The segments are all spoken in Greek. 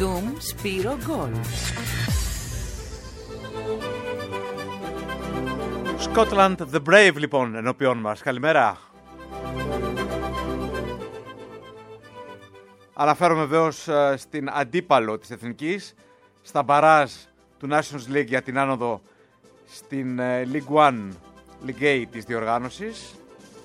Doom Σπύρο Γκολ. Scotland the Brave λοιπόν ενώπιόν μας. Καλημέρα. Αναφέρομαι βεβαίως στην αντίπαλο της Εθνικής, στα μπαράζ του Nations League για την άνοδο στην League One, League A της διοργάνωσης.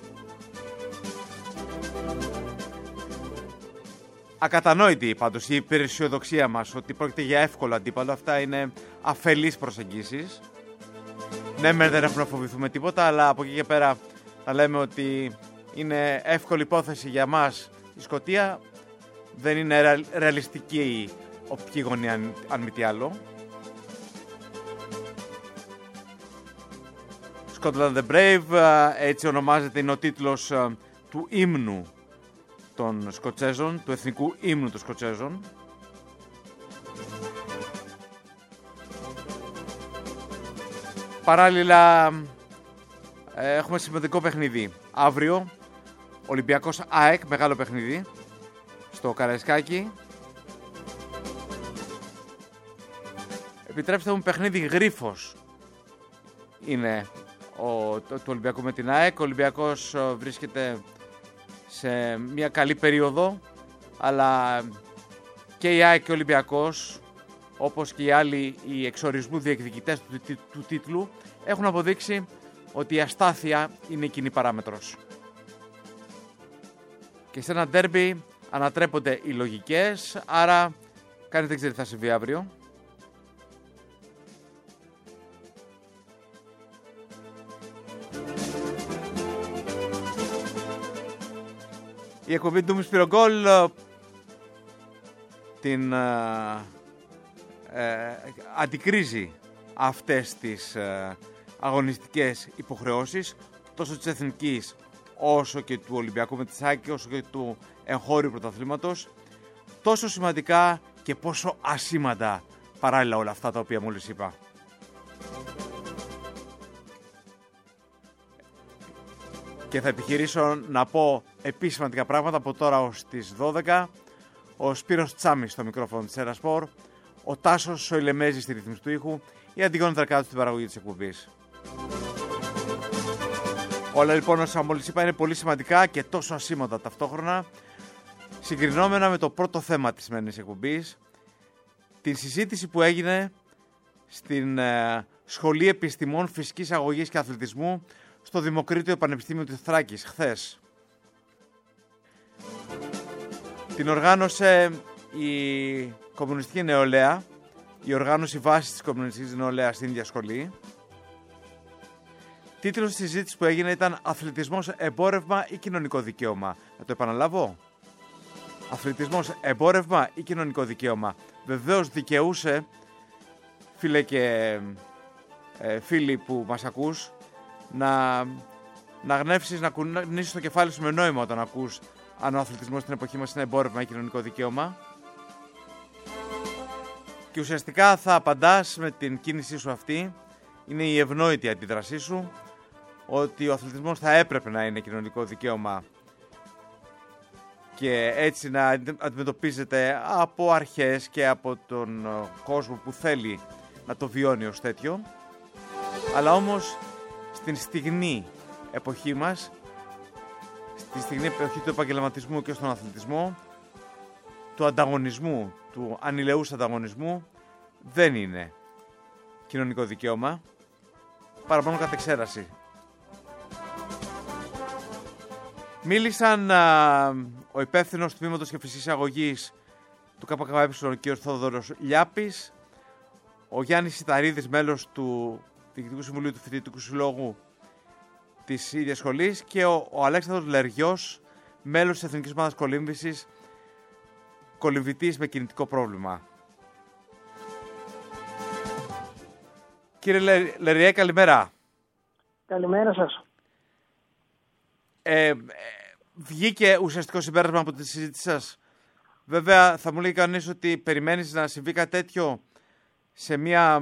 Ακατανόητη πάντως η υπεραισιοδοξία μας ότι πρόκειται για εύκολο αντίπαλο. Αυτά είναι αφελείς προσεγγίσεις. Ναι, δεν έχουμε να φοβηθούμε τίποτα, αλλά από εκεί και πέρα θα λέμε ότι είναι εύκολη υπόθεση για μας η Σκωτία. Δεν είναι ρεαλιστική η οπτική γωνία, αν μη τι άλλο. Scotland the Brave, έτσι ονομάζεται, είναι ο τίτλος του ύμνου των Σκοτσέζων, του εθνικού ύμνου των Σκοτσέζων. Παράλληλα έχουμε σημαντικό παιχνίδι αύριο, Ολυμπιακός ΑΕΚ, μεγάλο παιχνίδι στο Καραϊσκάκι. Επιτρέψτε μου, παιχνίδι γρίφος είναι του Ολυμπιακού με την ΑΕΚ. Ο Ολυμπιακός βρίσκεται σε μια καλή περίοδο, αλλά και η ΑΕΚ και ο Ολυμπιακός, όπως και οι άλλοι οι εξορισμού διεκδικητές του τίτλου, έχουν αποδείξει ότι η αστάθεια είναι η κοινή παράμετρος. Και σε ένα ντέρμπι ανατρέπονται οι λογικές, άρα κανείς δεν ξέρει τι θα συμβεί αύριο. Η εκπομπή του Σπύρο Γκολ την αντικρίζει αυτές τις αγωνιστικές υποχρεώσεις, τόσο της Εθνικής όσο και του Ολυμπιακού με τη ΣΑΚ, όσο και του εγχώριου πρωταθλήματος. Τόσο σημαντικά και πόσο ασήμαντα παράλληλα όλα αυτά τα οποία μόλις είπα. Και θα επιχειρήσω να πω επίσης σημαντικά πράγματα από τώρα ως τις 12. Ο Σπύρος Τσάμις στο μικρόφωνο της Ερασπορ, ο Τάσος Σοηλεμέζης στη ρύθμιση του ήχου, η Αντιγόνη Τρακάτου στην παραγωγή της εκπομπής. Όλα λοιπόν όσα μόλις είπα είναι πολύ σημαντικά και τόσο ασήμαντα ταυτόχρονα, συγκρινόμενα με το πρώτο θέμα της σημερινής εκπομπής, την συζήτηση που έγινε στην Σχολή Επιστημών Φυσικής Αγωγής και Αθλητισμού στο Δημοκρίτιο Πανεπιστήμιο της Θράκης χθες. Την οργάνωσε η Κομμουνιστική Νεολαία, η οργάνωση βάσης της Κομμουνιστικής Νεολαίας στην ίδια σχολή. Τίτλος της συζήτησης που έγινε ήταν «Αθλητισμός, εμπόρευμα ή κοινωνικό δικαίωμα». Να το επαναλάβω. Αθλητισμός, εμπόρευμα ή κοινωνικό δικαίωμα. Βεβαίως δικαιούσε, φίλε και φίλοι που μας ακούς, να γνεύσεις, να κουνήσεις το κεφάλι σου με νόημα όταν ακούς αν ο αθλητισμός στην εποχή μας είναι εμπόρευμα ή κοινωνικό δικαίωμα. Και ουσιαστικά θα απαντάς με την κίνησή σου αυτή, είναι η ευνόητη αντίδρασή σου, ότι ο αθλητισμός θα έπρεπε να είναι κοινωνικό δικαίωμα και έτσι να αντιμετωπίζεται από αρχές και από τον κόσμο που θέλει να το βιώνει ως τέτοιο. Αλλά όμως στην στιγνή εποχή μας, στη στιγνή εποχή του επαγγελματισμού και στον αθλητισμό, του ανταγωνισμού, του ανηλαιούς ανταγωνισμού, δεν είναι κοινωνικό δικαίωμα, παρά μόνο κατ' εξαίρεση. Μίλησαν ο υπεύθυνος τμήματος και φυσικής αγωγής του ΚΚΕ, ο κ. Θόδωρος Λιάπης, ο Γιάννης Σιταρίδης, μέλος του Διοικητικού Συμβουλίου του Φοιτητικού Συλλόγου της ίδιας σχολής, και ο Αλέξανδρος Λεργιός, μέλος της Εθνικής Ομάδας Κολύμβησης, κολυμβητής με κινητικό πρόβλημα. Κύριε Λεριέ, καλημέρα. Καλημέρα σας. Βγήκε ουσιαστικό συμπέρασμα από τη συζήτηση σας. Βέβαια θα μου λέει κανείς ότι περιμένεις να συμβεί κάτι τέτοιο σε μια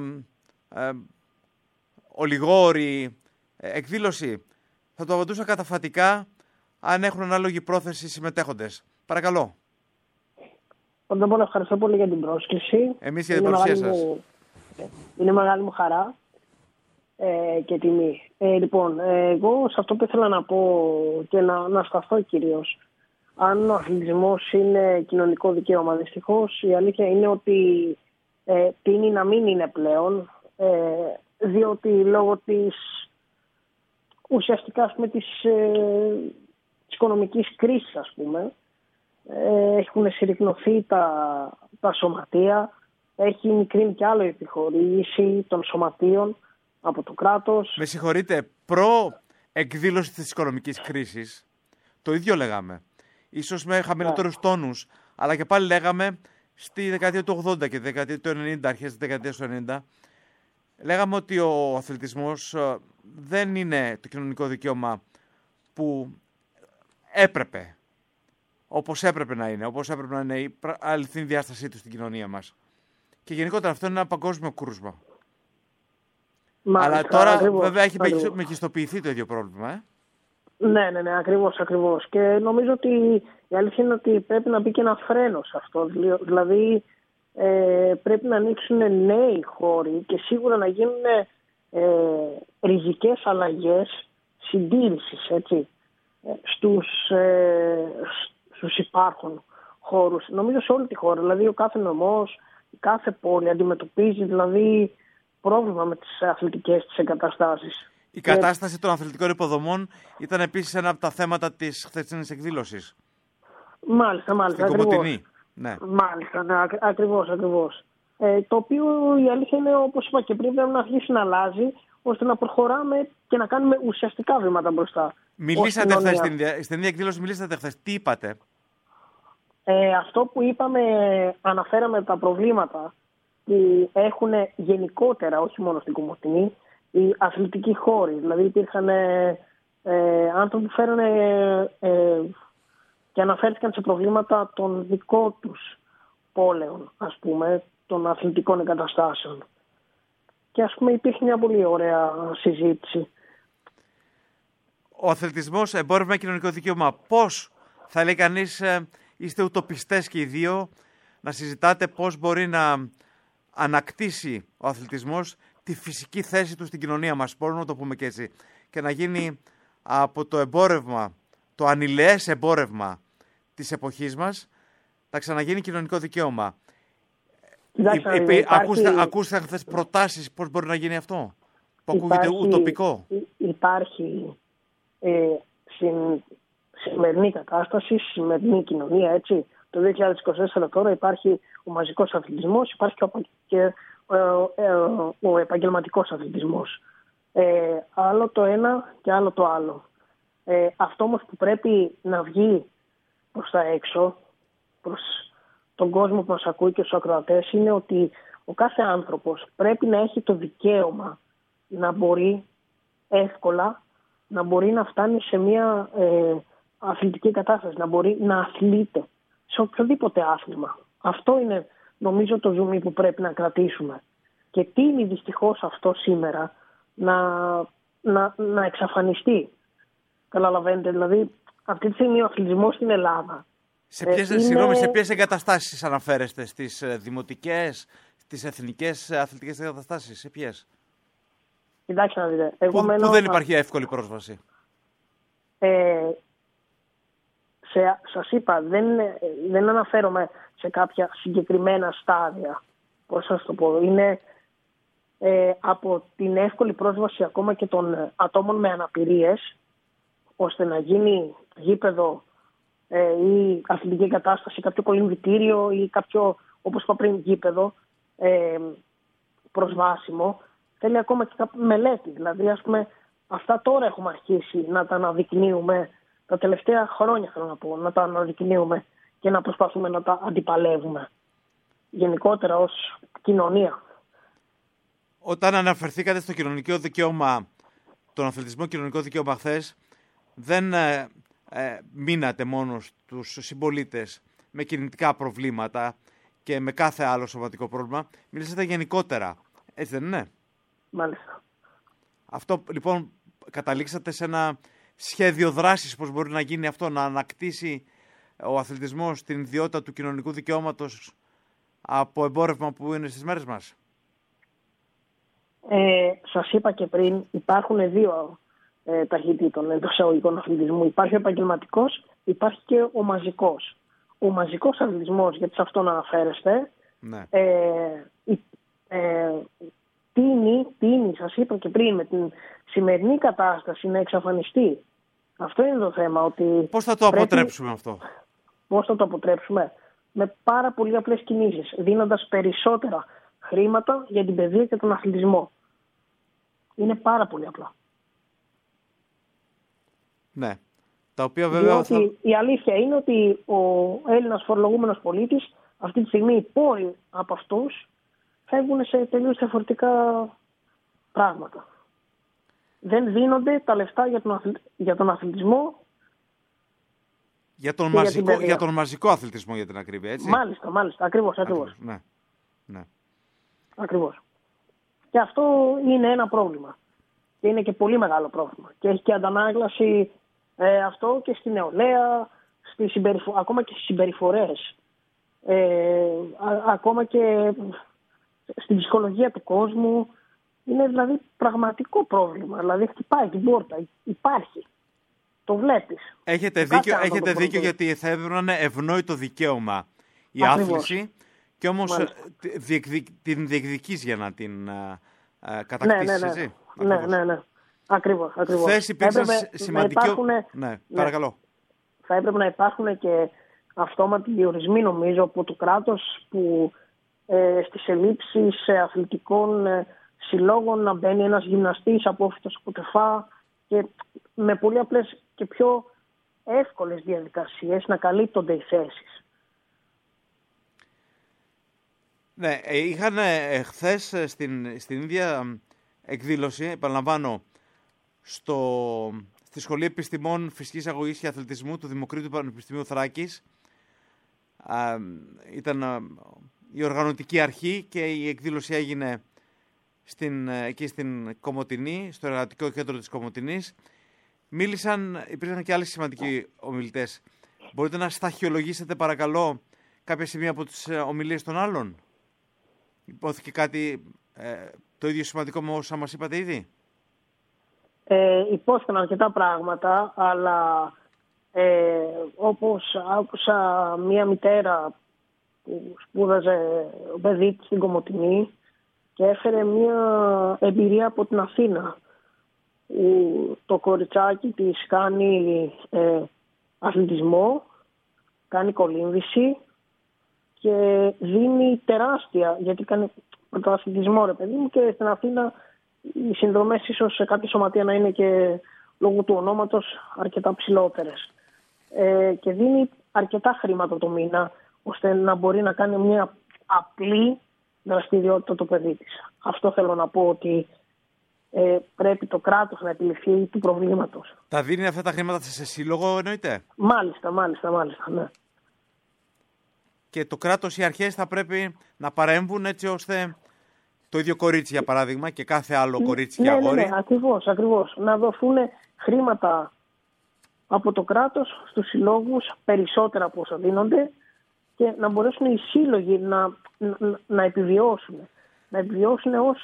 ολιγόρη εκδήλωση. Θα το απαντούσα καταφατικά αν έχουν ανάλογη πρόθεση οι συμμετέχοντες. Παρακαλώ. Πρώτα απ' όλα ευχαριστώ πολύ για την πρόσκληση. Εμείς για την παρουσία σας. Είναι μεγάλη μου χαρά και τιμή. Λοιπόν, εγώ σε αυτό που ήθελα να πω και να σταθώ κυρίως, αν ο αθλητισμός είναι κοινωνικό δικαίωμα, δυστυχώς η αλήθεια είναι ότι τείνει να μην είναι πλέον, διότι λόγω της ουσιαστικά της οικονομικής κρίσης, ας πούμε, έχουν συρρυκνωθεί τα σωματεία, έχει μικρύνει κι άλλο η επιχορήγηση των σωματείων από το κράτος. Με συγχωρείτε, προ-εκδήλωση της οικονομικής κρίσης, το ίδιο λέγαμε. Ίσως με χαμηλότερους τόνους, αλλά και πάλι λέγαμε στη δεκαετία του 80 και τη δεκαετία του 90, αρχές της δεκαετίας του 90, λέγαμε ότι ο αθλητισμός δεν είναι το κοινωνικό δικαίωμα που έπρεπε, όπως έπρεπε να είναι, όπως έπρεπε να είναι η αληθινή διάστασή του στην κοινωνία μας. Και γενικότερα αυτό είναι ένα παγκόσμιο κρούσμα. Αλλά τώρα ακριβώς, βέβαια έχει μεγιστοποιηθεί το ίδιο πρόβλημα. Ναι, ακριβώς. Και νομίζω ότι η αλήθεια είναι ότι πρέπει να μπει και ένα φρένο σε αυτό. Δηλαδή πρέπει να ανοίξουν νέοι χώροι και σίγουρα να γίνουν ριζικές αλλαγές συντήρησης, έτσι, στους υπάρχον χώρους. Νομίζω σε όλη τη χώρα, δηλαδή ο κάθε νομός, η κάθε πόλη αντιμετωπίζει δηλαδή πρόβλημα με τις αθλητικές της εγκαταστάσεις. Η κατάσταση των αθλητικών υποδομών ήταν επίσης ένα από τα θέματα της χθεσινής εκδήλωσης. Μάλιστα. Στην Κομοτηνή. Ναι. Μάλιστα, ναι, ακριβώς. Το οποίο η αλήθεια είναι, όπως είπα και πριν, πρέπει να αρχίσει να αλλάζει, ώστε να προχωράμε και να κάνουμε ουσιαστικά βήματα μπροστά. Μιλήσατε χθες στην ίδια εκδήλωση, τι είπατε? Αυτό που είπαμε, αναφέραμε τα προβλήματα που έχουν γενικότερα, όχι μόνο στην Κομοτηνή, οι αθλητικοί χώροι. Δηλαδή υπήρχαν άνθρωποι που φέρανε και αναφέρθηκαν σε προβλήματα των δικών τους πόλεων, ας πούμε, των αθλητικών εγκαταστάσεων. Και ας πούμε υπήρχε μια πολύ ωραία συζήτηση. Ο αθλητισμός, εμπόρευμα, κοινωνικό δικαίωμα. Πώς, θα λέει κανείς, είστε ουτοπιστές και οι δύο, να συζητάτε πώς μπορεί να ανακτήσει ο αθλητισμός τη φυσική θέση του στην κοινωνία μας, μπορούμε να το πούμε και έτσι, και να γίνει από το εμπόρευμα, το ανηλαιές εμπόρευμα της εποχής μας, να ξαναγίνει κοινωνικό δικαίωμα. Ακούστε χθες προτάσεις πώς μπορεί να γίνει αυτό, που ακούγεται ουτοπικό. Υπάρχει σημερινή κατάσταση, σημερινή κοινωνία, έτσι. Το 2024 τώρα υπάρχει ο μαζικός αθλητισμός, υπάρχει και ο επαγγελματικός αθλητισμός. Άλλο το ένα και άλλο το άλλο. Αυτό όμως που πρέπει να βγει προς τα έξω, προς τον κόσμο που μας ακούει και στους ακροατές, είναι ότι ο κάθε άνθρωπος πρέπει να έχει το δικαίωμα να μπορεί εύκολα, να μπορεί να φτάνει σε μια αθλητική κατάσταση, να μπορεί να αθλείται σε οποιοδήποτε άθλημα. Αυτό είναι, νομίζω, το ζουμί που πρέπει να κρατήσουμε. Και τείνει δυστυχώς αυτό σήμερα να εξαφανιστεί. Καταλαβαίνετε, δηλαδή αυτή τη στιγμή ο αθλητισμός στην Ελλάδα. Σε ποιες εγκαταστάσεις αναφέρεστε, στις δημοτικές, στις εθνικές αθλητικές εγκαταστάσεις, σε ποιες? Κοιτάξτε να δείτε. Πού δεν υπάρχει εύκολη πρόσβαση? Σας είπα, δεν αναφέρομαι σε κάποια συγκεκριμένα στάδια. Πώς σας το πω. Είναι από την εύκολη πρόσβαση ακόμα και των ατόμων με αναπηρίες, ώστε να γίνει γήπεδο ή αθλητική εγκατάσταση, κάποιο κολυμβητήριο ή κάποιο, όπως είπα πριν, γήπεδο προσβάσιμο. Θέλει ακόμα και μελέτη. Δηλαδή, ας πούμε, αυτά τώρα έχουμε αρχίσει να τα αναδεικνύουμε, τα τελευταία χρόνια θέλω να πω, να τα αναδεικνύουμε και να προσπαθούμε να τα αντιπαλεύουμε γενικότερα ως κοινωνία. Όταν αναφερθήκατε στο κοινωνικό δικαίωμα, τον αθλητισμό κοινωνικό δικαίωμα χθες, δεν μείνατε μόνο στους συμπολίτες με κινητικά προβλήματα και με κάθε άλλο σωματικό πρόβλημα. Μιλήσατε γενικότερα. Έτσι δεν είναι? Μάλιστα. Αυτό λοιπόν, καταλήξατε σε ένα σχέδιο δράσης, πώς μπορεί να γίνει αυτό, να ανακτήσει ο αθλητισμός την ιδιότητα του κοινωνικού δικαιώματος από εμπόρευμα που είναι στις μέρες μας? Σας είπα και πριν, υπάρχουν δύο ταχυτήτων εντός εισαγωγικών αθλητισμού. Υπάρχει ο επαγγελματικός, υπάρχει και ο μαζικός. Ο μαζικός αθλητισμός, γιατί σε αυτό να αναφέρεστε, Ναι. τίνει, σας είπα και πριν, με την σημερινή κατάσταση να εξαφανιστεί. Αυτό είναι το θέμα. Ότι πώς θα το αποτρέψουμε αυτό? Πώς θα το αποτρέψουμε? Με πάρα πολύ απλές κινήσεις, δίνοντας περισσότερα χρήματα για την παιδεία και τον αθλητισμό. Είναι πάρα πολύ απλά. Ναι. Τα οποία βέβαια Διότι η αλήθεια είναι ότι ο Έλληνας φορολογούμενος πολίτης αυτή τη στιγμή, οι πόροι από αυτούς φεύγουν σε τελείως διαφορετικά πράγματα. Δεν δίνονται τα λεφτά για τον αθλητισμό. Για τον μαζικό αθλητισμό, για την ακρίβεια, έτσι. Μάλιστα, ακριβώς. Ναι. Ακριβώς. Και αυτό είναι ένα πρόβλημα. Και είναι και πολύ μεγάλο πρόβλημα. Και έχει και αντανάκλαση αυτό και στη νεολαία, ακόμα και στις συμπεριφορές. Ακόμα και στην ψυχολογία του κόσμου. Είναι δηλαδή πραγματικό πρόβλημα. Δηλαδή χτυπάει την πόρτα. Υπάρχει. Το βλέπεις. Έχετε δίκιο γιατί θα έπρεπε να είναι ευνόητο δικαίωμα η Ακριβώς. άθληση και όμως την διεκδικείς για να την κατακτήσεις, έτσι. Ναι. Ακριβώς. Χθες υπήρξε σημαντικό... Ναι, παρακαλώ. Θα έπρεπε να υπάρχουν και αυτόματοι διορισμοί, νομίζω, από το κράτος που στις ελλείψεις αθλητικών συλλόγων να μπαίνει ένας γυμναστής απόφυτος από τεφά και με πολύ απλές και πιο εύκολες διαδικασίες να καλύπτονται οι θέσεις. Ναι, είχαν χθες στην ίδια εκδήλωση, επαναλαμβάνω, στη Σχολή Επιστημών Φυσικής Αγωγής και Αθλητισμού του Δημοκρίτου Πανεπιστημίου Θράκης. Ήταν η οργανωτική αρχή και η εκδήλωση έγινε εκεί στην Κομοτηνή, στο Εργατικό Κέντρο της Κομοτηνής. Υπήρχαν και άλλοι σημαντικοί ομιλητές. Μπορείτε να σταχυολογήσετε παρακαλώ κάποια σημεία από τις ομιλίες των άλλων? Υπόθηκε κάτι το ίδιο σημαντικό με όσα μας είπατε ήδη? Υπόθηκαν αρκετά πράγματα, αλλά όπως άκουσα μία μητέρα που σπούδαζε παιδί της στην Κομοτηνή και έφερε μία εμπειρία από την Αθήνα. Το κοριτσάκι της κάνει αθλητισμό, κάνει κολύμβηση και δίνει τεράστια, γιατί κάνει πρωτοαθλητισμό ρε παιδί μου, και στην Αθήνα οι συνδρομές ίσως σε κάποια σωματεία να είναι και λόγω του ονόματος αρκετά ψηλότερες. Και δίνει αρκετά χρήματα το μήνα ώστε να μπορεί να κάνει μια απλή δραστηριότητα το παιδί της. Αυτό θέλω να πω, ότι πρέπει το κράτος να επιληφθεί του προβλήματος. Τα δίνει αυτά τα χρήματα σε σύλλογο, εννοείται? Μάλιστα, ναι. Και το κράτος, οι αρχές θα πρέπει να παρέμβουν έτσι ώστε το ίδιο κορίτσι, για παράδειγμα, και κάθε άλλο κορίτσι και αγόρι. Ναι, ακριβώς. Να δοθούν χρήματα από το κράτος στους συλλόγους, περισσότερα από όσα δίνονται, και να μπορέσουν οι σύλλογοι να επιβιώσουν. Να επιβιώσουν ως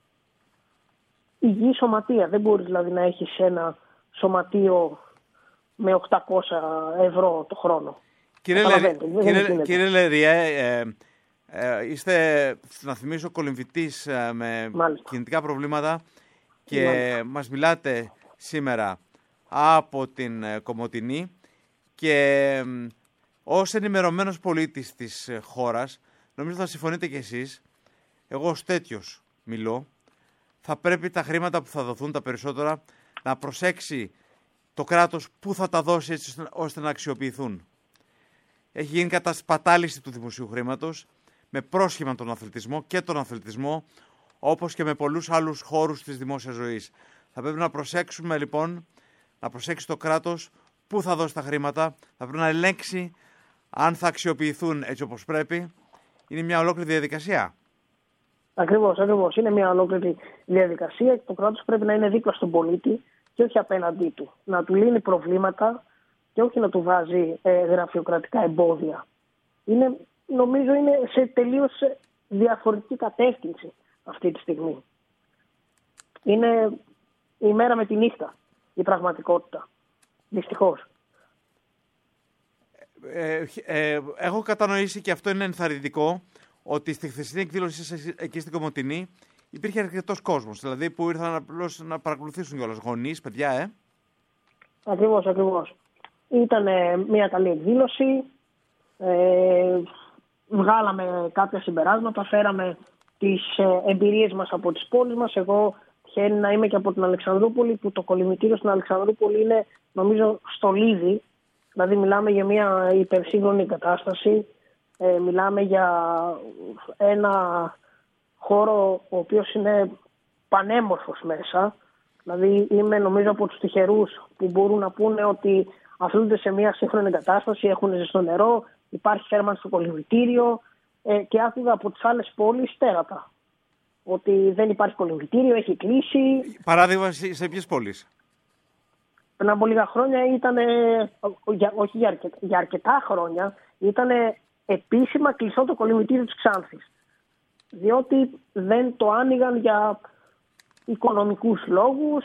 υγιή σωματεία. Δεν μπορείς δηλαδή να έχεις ένα σωματείο με 800 ευρώ το χρόνο. Κύριε Λερία, είστε, να θυμίσω, κολυμβητής με κινητικά προβλήματα και μας μιλάτε σήμερα από την Κομοτηνή και ως ενημερωμένος πολίτης της χώρας, νομίζω θα συμφωνείτε κι εσείς, εγώ ως τέτοιος μιλώ, θα πρέπει τα χρήματα που θα δοθούν τα περισσότερα να προσέξει το κράτος που θα τα δώσει έτσι ώστε να αξιοποιηθούν. Έχει γίνει κατασπατάληση του δημοσίου χρήματος με πρόσχημα τον αθλητισμό και τον αθλητισμό, όπως και με πολλούς άλλους χώρους της δημόσιας ζωής. Θα πρέπει να προσέξουμε λοιπόν, να προσέξει το κράτος πού θα δώσει τα χρήματα, θα πρέπει να ελέγξει αν θα αξιοποιηθούν έτσι όπως πρέπει. Είναι μια ολόκληρη διαδικασία. Ακριβώς. Είναι μια ολόκληρη διαδικασία και το κράτος πρέπει να είναι δίπλα στον πολίτη και όχι απέναντί του. Να του λύνει προβλήματα και όχι να του βάζει γραφειοκρατικά εμπόδια. Νομίζω είναι σε τελείως διαφορετική κατεύθυνση αυτή τη στιγμή. Είναι η μέρα με τη νύχτα η πραγματικότητα. Δυστυχώς. Έχω κατανοήσει, και αυτό είναι ενθαρρυντικό, ότι στη χθεσινή εκδήλωση σας εκεί στην Κομοτηνή υπήρχε αρκετός κόσμος, δηλαδή που ήρθαν απλώς να παρακολουθήσουν κιόλας, γονείς, παιδιά, Ακριβώς. Ήταν μια καλή εκδήλωση, βγάλαμε κάποια συμπεράσματα, φέραμε τις εμπειρίες μας από τις πόλεις μας. Εγώ τυχαίνει να είμαι και από την Αλεξανδρούπολη, που το κολυμβητήριο στην Αλεξανδρούπολη είναι, νομίζω, στολίδι. Δηλαδή μιλάμε για μια υπερσύγχρονη κατάσταση, μιλάμε για ένα χώρο ο οποίος είναι πανέμορφος μέσα. Δηλαδή είμαι, νομίζω, από τους τυχερούς που μπορούν να πούνε ότι αθλούνται σε μια σύγχρονη κατάσταση, έχουν ζεστό νερό, υπάρχει θέρμανση στο κολυμβητήριο, και άκουγα από τις άλλες πόλεις τέρατα ότι δεν υπάρχει κολυμβητήριο, έχει κλείσει. Παράδειγμα, σε ποιες πόλεις? Πριν από λίγα χρόνια ήταν, όχι για αρκετά χρόνια, ήταν επίσημα κλειστό το κολυμβητήριο της Ξάνθης. Διότι δεν το άνοιγαν για οικονομικούς λόγους,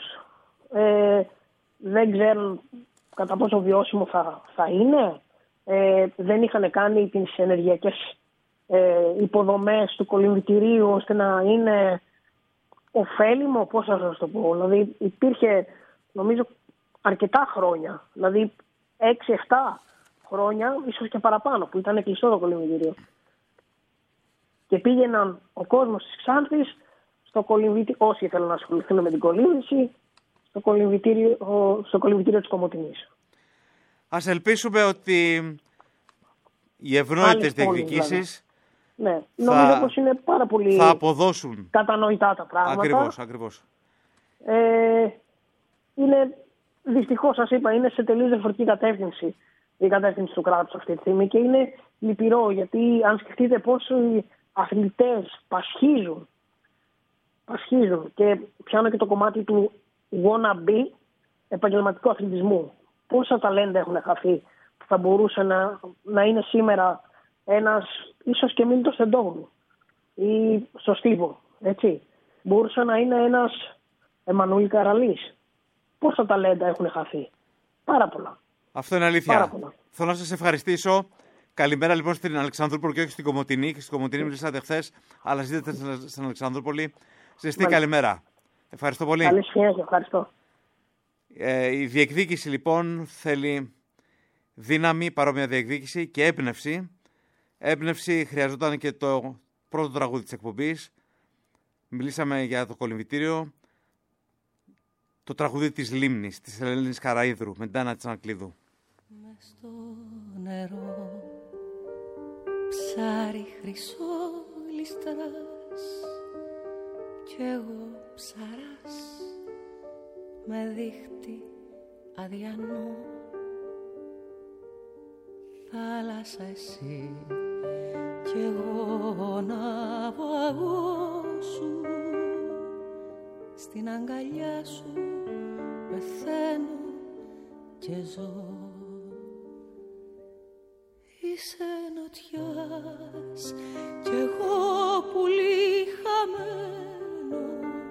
δεν ξέρουν κατά πόσο βιώσιμο θα είναι, δεν είχαν κάνει τις ενεργειακές υποδομές του κολυμβητηρίου ώστε να είναι ωφέλιμο, πώς θα σας το πω. Δηλαδή υπήρχε, νομίζω, αρκετά χρόνια, δηλαδή 6-7 χρόνια, ίσως και παραπάνω, που ήταν κλειστό το κολυμβητήριο. Και πήγαιναν ο κόσμος της Ξάνθης στο κολυμβητήριο, όσοι ήθελαν να ασχοληθούν με την κολύμβηση, στο κολυμβητήριο της Κομοτηνής. Ας ελπίσουμε ότι οι ευνόητες διεκδικήσεις, δηλαδή, ναι, νομίζω πως είναι πάρα πολύ θα αποδώσουν κατανοητά τα πράγματα. Ακριβώς. Είναι, δυστυχώς σας είπα, είναι σε τελείως διαφορετική κατεύθυνση η κατεύθυνση του κράτους αυτή τη στιγμή, και είναι λυπηρό, γιατί αν σκεφτείτε πόσο οι αθλητές πασχίζουν και πιάνω και το κομμάτι του wanna be επαγγελματικού αθλητισμού. Πόσα ταλέντα έχουν χαθεί που θα μπορούσε να είναι σήμερα ένας, ίσως και Μίλτος Τεντόγλου ή στο Στίβο, έτσι. Μπορούσε να είναι ένας Εμμανουήλ Καραλής. Πόσα ταλέντα έχουν χαθεί? Πάρα πολλά. Αυτό είναι αλήθεια. Θέλω να σας ευχαριστήσω. Καλημέρα λοιπόν στην Αλεξανδρούπολη και όχι στην Κομοτηνή. Και στην Κομοτηνή μιλήσατε χθες, αλλά ζείτε στην Αλεξανδρούπολη. Ζεστή καλημέρα. Ευχαριστώ πολύ. Καλή συνέχεια, ευχαριστώ. Η διεκδίκηση λοιπόν θέλει δύναμη, παρόμοια διεκδίκηση και έμπνευση. Έμπνευση χρειαζόταν και το πρώτο τραγούδι της εκπομπής. Μιλήσαμε για το κολυμβητήριο. Το τραγούδι της Λίμνης, της Ελένης Καραΐδρου, με την Τάνα Τσανακλείδου. Μες στο νερό, ψάρι χρυσό ληστράς, κι εγώ ψαράς, με δίχτυ αδιανό. Θάλασσα εσύ, κι εγώ ναυαγό σου, στην αγκαλιά σου πεθαίνω και ζω. Είσαι νοτιάς κι εγώ πουλί χαμένο,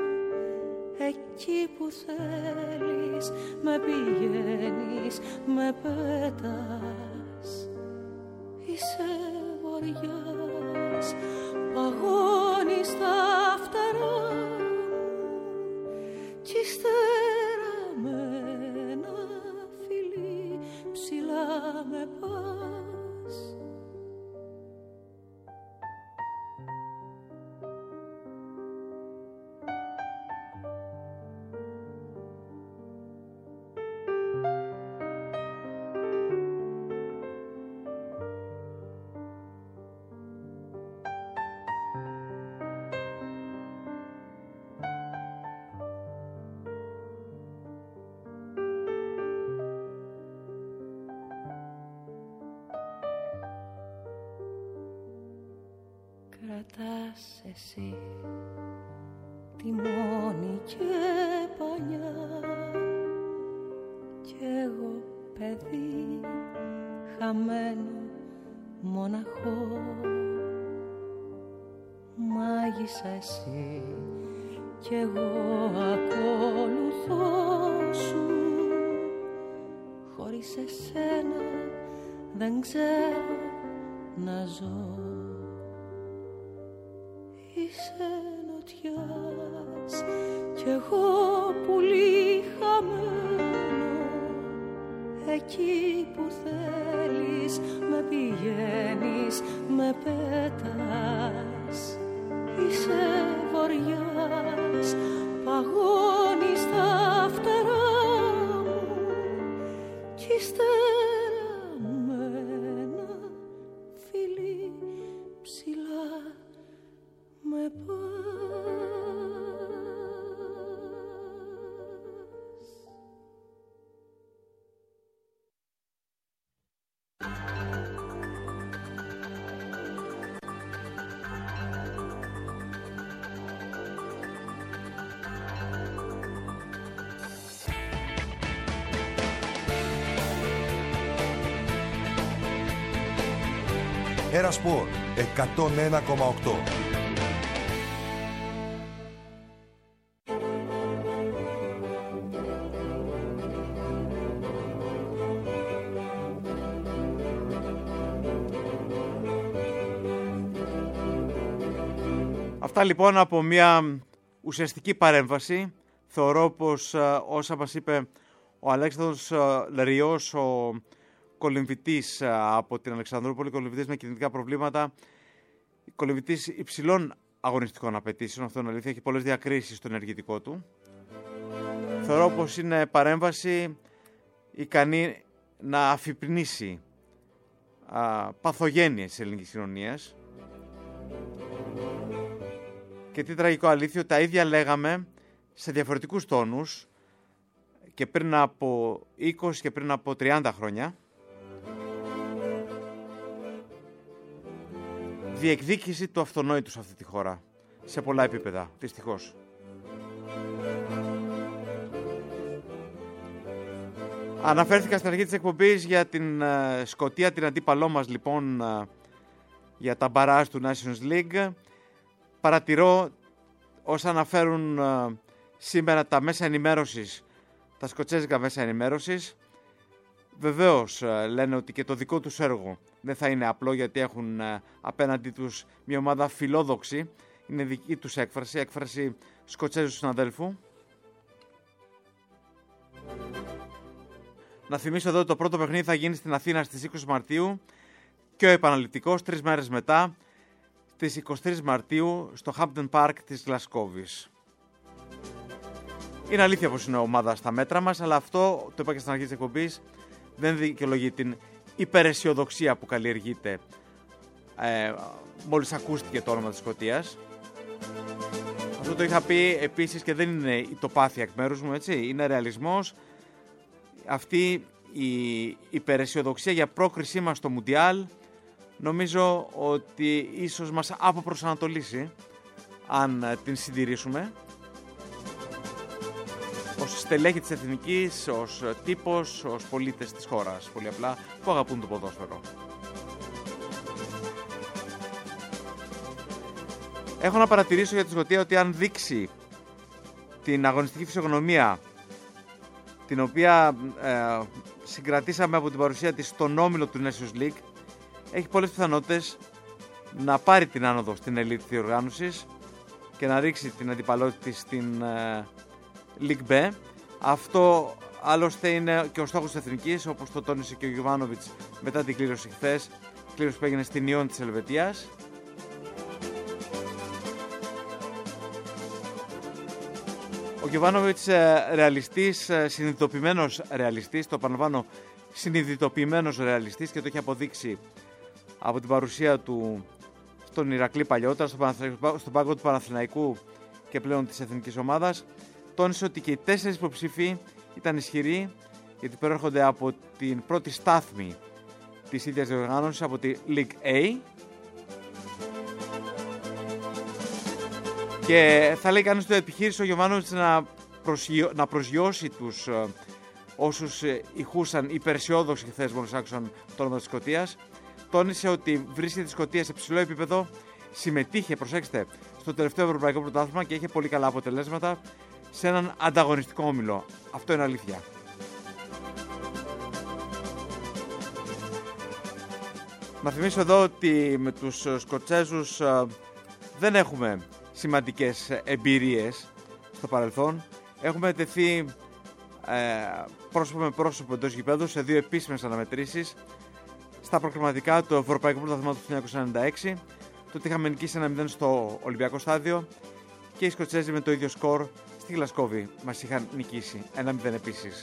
εκεί που θέλεις με πηγαίνεις, με πέτας. Είσαι βοριάς, παγώνει στα φτερά κι ύστερα με ένα φιλί ψηλά με πας. Κρατάς εσύ τιμόνι και πανιά, κι εγώ παιδί χαμένο μοναχό. Μάγισσα εσύ κι εγώ ακολουθώ σου. Χωρίς εσένα δεν ξέρω να ζω. Είσαι νοτιάς κι εγώ πουλί χαμένο. Εκεί που θέλεις με πηγαίνεις, με πέτας. Είσαι βοριάς, παγώνεις τα φτερά μου κι ύστερα με ένα φιλί ψηλά με πας. Έρα Σπορ 101,8. Αυτά λοιπόν από μια ουσιαστική παρέμβαση. Θεωρώ πως όσα μας είπε ο Αλέξανδρος Λεριός, ο κολυμβητής από την Αλεξανδρούπολη, κολυμβητής με κινητικά προβλήματα, κολυμβητής υψηλών αγωνιστικών απαιτήσεων, αυτό είναι αλήθεια, έχει πολλές διακρίσεις στο ενεργητικό του. Θεωρώ πως είναι παρέμβαση ικανή να αφυπνίσει παθογένειες της ελληνικής κοινωνίας. Και τι τραγικό αλήθεια, τα ίδια λέγαμε σε διαφορετικούς τόνους και πριν από 20 και πριν από 30 χρόνια. Διεκδίκηση του αυτονόητου σε αυτή τη χώρα, σε πολλά επίπεδα, δυστυχώς. Αναφέρθηκα στην αρχή της εκπομπής για την Σκωτία, την αντίπαλό μας λοιπόν, για τα μπαράζ του Nations League. Παρατηρώ όσα αναφέρουν σήμερα τα μέσα ενημέρωσης, τα σκοτσέζικα μέσα ενημέρωσης. Βεβαίως λένε ότι και το δικό τους έργο δεν θα είναι απλό, γιατί έχουν απέναντί τους μια ομάδα φιλόδοξη. Είναι δική τους έκφραση, έκφραση Σκοτσέζου συναδέλφου. Να θυμίσω εδώ ότι το πρώτο παιχνίδι θα γίνει στην Αθήνα στις 20 Μαρτίου και ο επαναληπτικός 3 μέρες μετά, στις 23 Μαρτίου, στο Hampden Park της Γλασκόβης. Είναι αλήθεια πως είναι ομάδα στα μέτρα μας, αλλά αυτό, το είπα και στην αρχή της εκπομπής, δεν δικαιολογεί την υπεραισιοδοξία που καλλιεργείται μόλις ακούστηκε το όνομα της Σκωτίας. Αυτό το είχα πει επίσης και δεν είναι ητοπάθεια εκ μέρους μου, έτσι, είναι ρεαλισμός. Αυτή η υπεραισιοδοξία για πρόκρισή μας στο Μουντιάλ νομίζω ότι ίσως μας αποπροσανατολίσει αν την συντηρήσουμε. Ως στελέχη της εθνικής, ως τύπος, ως πολίτες της χώρας, πολύ απλά, που αγαπούν το ποδόσφαιρο. Έχω να παρατηρήσω για τη Σκωτία ότι αν δείξει την αγωνιστική φυσιογνωμία, την οποία συγκρατήσαμε από την παρουσία της στον όμιλο του Nations League, έχει πολλές πιθανότητες να πάρει την άνοδο στην ελίτ διοργάνωσης και να ρίξει την αντιπαλότητα της στην League B. Αυτό άλλωστε είναι και ο στόχος της εθνικής, όπως το τόνισε και ο Γιοβάνοβιτς μετά την κλήρωση χθες, κλήρωση που έγινε στην Ιόν της Ελβετίας. Ο Γιοβάνοβιτς ρεαλιστής, συνειδητοποιημένος ρεαλιστής, το επαναλαμβάνω, συνειδητοποιημένος ρεαλιστής, και το έχει αποδείξει από την παρουσία του στον Ηρακλή παλιότερα, στον πάγκο του Παναθηναϊκού και πλέον της εθνικής ομάδας. Τόνισε ότι και οι 4 υποψήφοι ήταν ισχυροί, γιατί προέρχονται από την πρώτη στάθμη της ίδιας διοργάνωσης, από τη League A. Και θα λέει κανείς ότι επιχείρησε ο Γιοβάνοβιτς να προσγειώσει τους όσους ηχούσαν υπεραισιόδοξοι χθες μόλις άκουσαν το όνομα της Σκωτίας. Τόνισε ότι βρίσκεται τη Σκωτία σε ψηλό επίπεδο, συμμετείχε, προσέξτε, στο τελευταίο ευρωπαϊκό πρωτάθλημα και είχε πολύ καλά αποτελέσματα σε έναν ανταγωνιστικό όμιλο. Αυτό είναι αλήθεια. Να θυμίσω εδώ ότι με τους Σκοτσέζους δεν έχουμε σημαντικές εμπειρίες στο παρελθόν. Έχουμε τεθεί πρόσωπο με πρόσωπο εντός γηπέδου σε 2 επίσημες αναμετρήσεις στα προκριματικά του Ευρωπαϊκού Πρωταθλήματος του 1996. Τότε είχαμε νικήσει 1-0 στο Ολυμπιακό Στάδιο και οι Σκοτσέζοι με το ίδιο σκορ στη Γλασκόβη μας είχαν νικήσει 1-0 επίσης.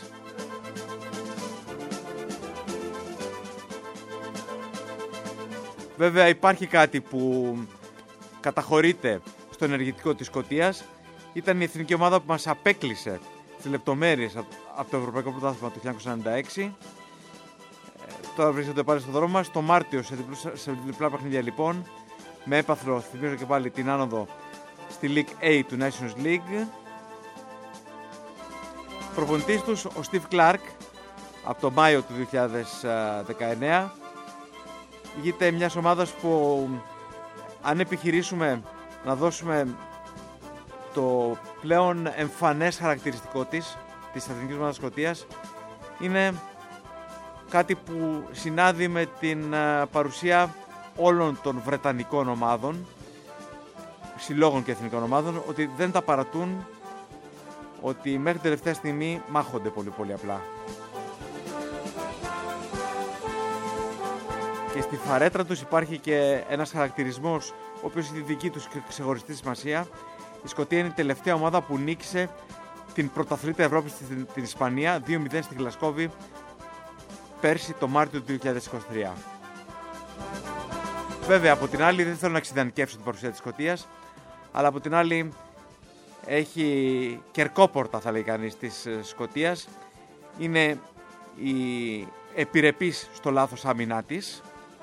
Βέβαια υπάρχει κάτι που καταχωρείται στο ενεργητικό της Σκωτίας. Ήταν η εθνική ομάδα που μας απέκλεισε στις λεπτομέρειες από το Ευρωπαϊκό Πρωτάθλημα του 1996. Τώρα βρίσκονται πάλι στο δρόμο μας. Το Μάρτιο σε διπλά παιχνίδια λοιπόν, με έπαθλο, θυμίζω και πάλι, την άνοδο στη League A του Nations League. Προπονητής τους ο Steve Clark από το Μάιο του 2019. Ηγείται μιας ομάδας που, αν επιχειρήσουμε να δώσουμε το πλέον εμφανές χαρακτηριστικό της εθνικής ομάδας Σκωτίας, είναι κάτι που συνάδει με την παρουσία όλων των βρετανικών ομάδων, συλλόγων και εθνικών ομάδων, ότι δεν τα παρατούν, ότι μέχρι τελευταία στιγμή μάχονται πολύ απλά. Και στη φαρέτρα τους υπάρχει και ένας χαρακτηρισμός, ο οποίος είναι δική τους ξεχωριστή σημασία. Η Σκωτία είναι η τελευταία ομάδα που νίκησε την πρωταθλήτρια Ευρώπης στην Ισπανία 2-0 στη Γλασκόβη πέρσι το Μάρτιο του 2023. Βέβαια, από την άλλη, δεν θέλω να εξειδανικεύσω την παρουσία της Σκωτίας, αλλά από την άλλη έχει κερκόπορτα, θα λέει κανείς, της Σκωτίας. Είναι η επιρρεπής στο λάθος άμυνά της.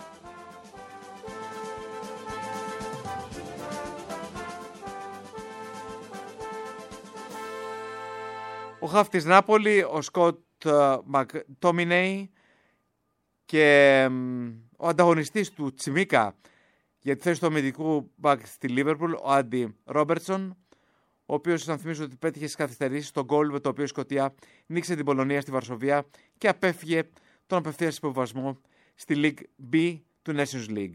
Ο χαφ της Νάπολη, ο Σκοτ Μακτόμινεϊ, και ο ανταγωνιστής του Τσιμίκα για τη θέση του αμυντικού μπακ στη Λίβερπουλ, ο Άντι Ρόμπερτσον, ο οποίος, να θυμίσω, ότι πέτυχε στις καθυστερήσεις στον γκολ με το οποίο η Σκωτία νίκησε την Πολωνία στη Βαρσοβία και απέφυγε τον απευθείας υποβιβασμό στη League B του Nations League.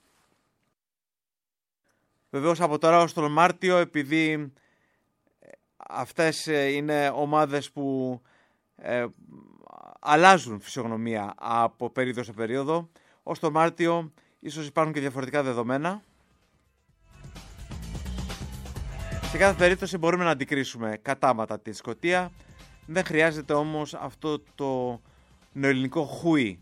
Βεβαίως από τώρα ως τον Μάρτιο, επειδή αυτές είναι ομάδες που αλλάζουν φυσιογνωμία από περίοδο σε περίοδο, ως τον Μάρτιο ίσως υπάρχουν και διαφορετικά δεδομένα. Σε κάθε περίπτωση μπορούμε να αντικρίσουμε κατάματα τη Σκωτία. Δεν χρειάζεται όμως αυτό το νεοελληνικό χούι.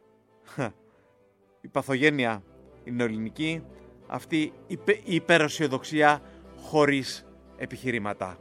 Η παθογένεια είναι νεοελληνική, αυτή η υπερασιοδοξία χωρίς επιχειρήματα.